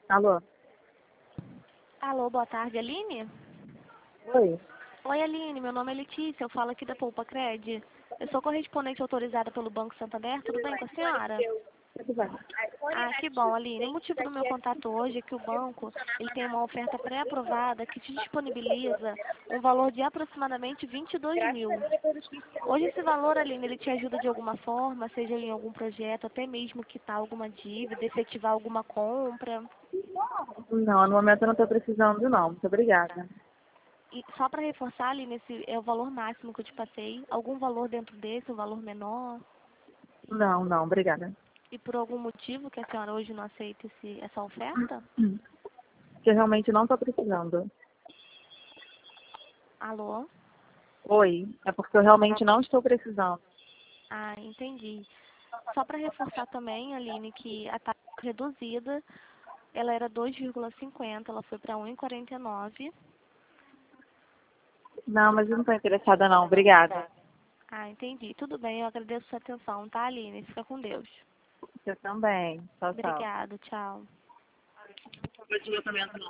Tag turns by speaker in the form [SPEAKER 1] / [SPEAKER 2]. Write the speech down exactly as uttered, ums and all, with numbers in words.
[SPEAKER 1] Alô?
[SPEAKER 2] Alô, boa tarde, Aline?
[SPEAKER 1] Oi?
[SPEAKER 2] Oi, Aline, meu nome é Letícia, eu falo aqui da Poupa Cred. Eu sou correspondente autorizada pelo Banco Santander, tudo bem com a senhora?
[SPEAKER 1] Tudo bem.
[SPEAKER 2] Ah, que bom, Aline. O motivo do meu contato hoje é que o banco ele tem uma oferta pré-aprovada que te disponibiliza um valor de aproximadamente vinte e dois mil. Hoje esse valor, Aline, ele te ajuda de alguma forma, seja em algum projeto, até mesmo quitar alguma dívida, efetivar alguma compra.
[SPEAKER 1] Não, no momento eu não estou precisando, não. Muito obrigada.
[SPEAKER 2] E só para reforçar, Aline, esse é o valor máximo que eu te passei. Algum valor dentro desse, um valor menor?
[SPEAKER 1] Não, não, obrigada.
[SPEAKER 2] E por algum motivo que a senhora hoje não aceita esse, essa oferta?
[SPEAKER 1] Porque eu realmente não estou precisando.
[SPEAKER 2] Alô?
[SPEAKER 1] Oi? É porque eu realmente não estou precisando.
[SPEAKER 2] Ah, entendi. Só para reforçar também, Aline, que a taxa reduzida, ela era dois vírgula cinquenta, ela foi para um vírgula quarenta e nove.
[SPEAKER 1] Não, mas eu não estou interessada, não. Obrigada.
[SPEAKER 2] Ah, entendi. Tudo bem, eu agradeço a sua atenção, tá, Aline? Fica com Deus.
[SPEAKER 1] Você também. Tchau, tchau.
[SPEAKER 2] Obrigada, tchau.